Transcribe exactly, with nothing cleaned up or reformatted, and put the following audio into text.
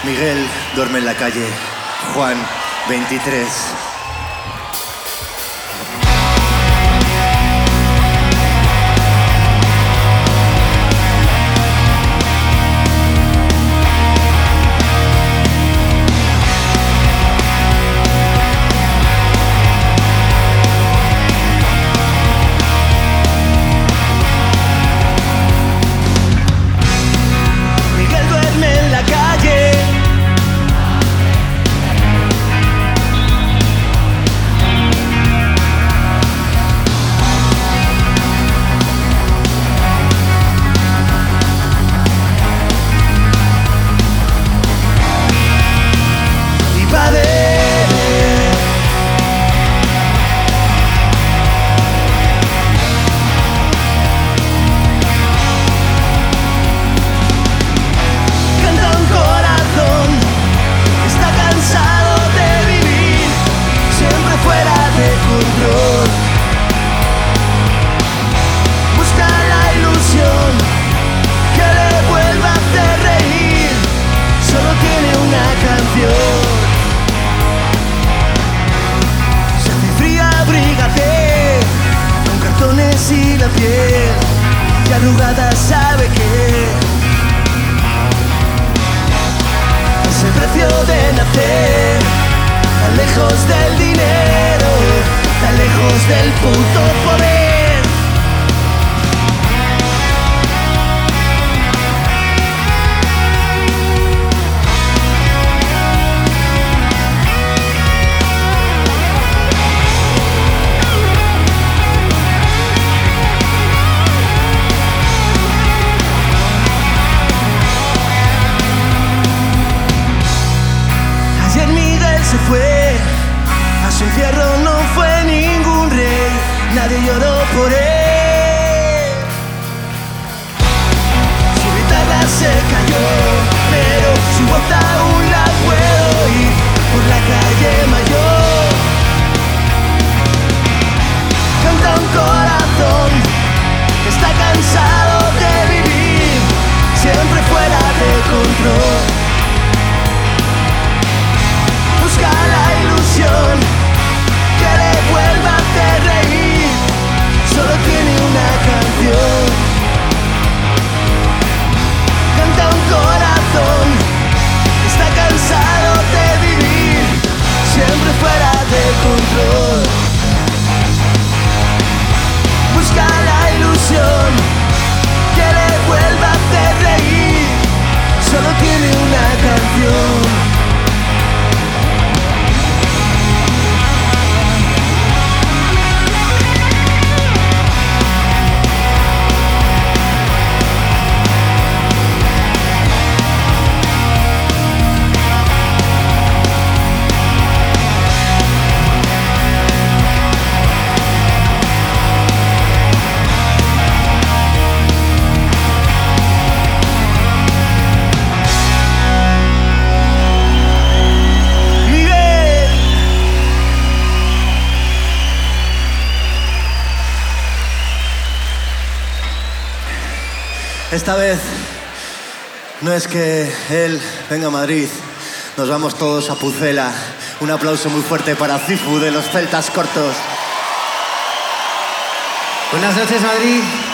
Miguel duerme en la calle. Juan, veintitrés. Miguel duerme en la calle. Mi padre canta un corazón que está cansado de vivir siempre fuera de control. Busca la ilusión que le vuelva a hacer reír. Solo tiene una canción. Se hace fría, abrígate con cartones y la piel y arrugada sabe que es el precio de nacer, tan lejos del dinero, tan lejos del puto poder. Ayer Miguel se fue, a su entierro no fue ningún rey, nadie lloró por él. Su guitarra se cayó, pero su voz aún la puedo oír por la calle Mayor. Canta un corazón que está cansado de vivir siempre fuera de control. Busca la ilusión que le vuelva a hacer reír. Solo tiene una canción. Canta un corazón que está cansado de vivir siempre fuera de control. Busca la ilusión que le vuelva a hacer reír. Solo tiene una canción. Esta vez no es que él venga a Madrid, nos vamos todos a Pucela. Un aplauso muy fuerte para Cifu de los Celtas Cortos. Buenas noches, Madrid.